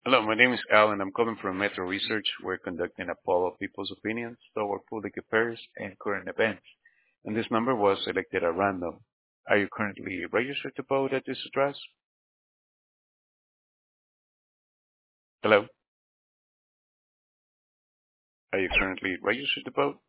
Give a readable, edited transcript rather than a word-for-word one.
Hello, my name is Al and I'm calling from Metro Research. We're conducting a poll of people's opinions toward public affairs and current events. And this number was selected at random. Are you currently registered to vote at this address? Hello? Are you currently registered to vote?